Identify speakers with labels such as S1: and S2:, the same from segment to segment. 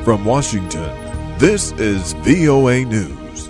S1: From Washington, this is VOA News.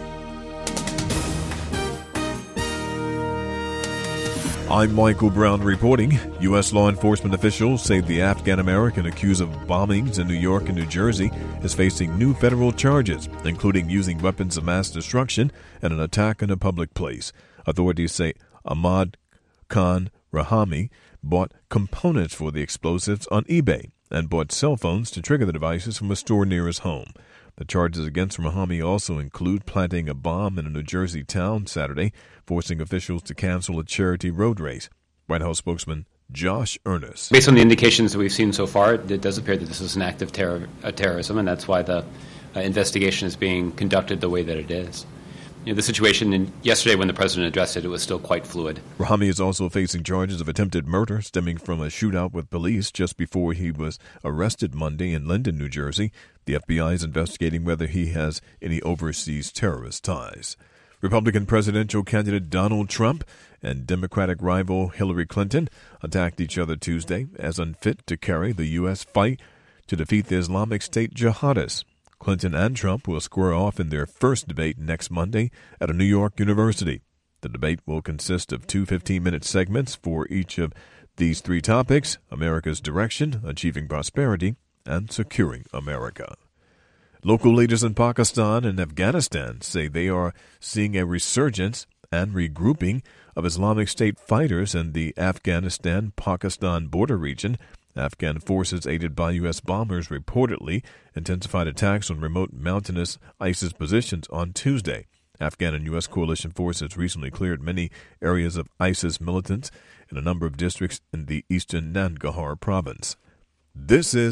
S1: I'm Michael Brown reporting. U.S. law enforcement officials say the Afghan American accused of bombings in New York and New Jersey is facing new federal charges, including using weapons of mass destruction and an attack in a public place. Authorities say Ahmad Khan Rahami bought components for the explosives on eBay and bought cell phones to trigger the devices from a store near his home. The charges against Rahami also include planting a bomb in a New Jersey town Saturday, forcing officials to cancel a charity road race. White House spokesman Josh Earnest.
S2: Based on the indications that we've seen so far, it does appear that this is an act of terrorism, and that's why the investigation is being conducted the way that it is. The situation yesterday when the president addressed it, it was still quite fluid.
S1: Rahami is also facing charges of attempted murder stemming from a shootout with police just before he was arrested Monday in Linden, New Jersey. The FBI is investigating whether he has any overseas terrorist ties. Republican presidential candidate Donald Trump and Democratic rival Hillary Clinton attacked each other Tuesday as unfit to carry the U.S. fight to defeat the Islamic State jihadists. Clinton and Trump will square off in their first debate next Monday at a New York university. The debate will consist of two 15-minute segments for each of these three topics: America's direction, achieving prosperity, and securing America. Local leaders in Pakistan and Afghanistan say they are seeing a resurgence and regrouping of Islamic State fighters in the Afghanistan-Pakistan border region. Afghan forces aided by U.S. bombers reportedly intensified attacks on remote mountainous ISIS positions on Tuesday. Afghan and U.S. coalition forces recently cleared many areas of ISIS militants in a number of districts in the eastern Nangarhar province. This is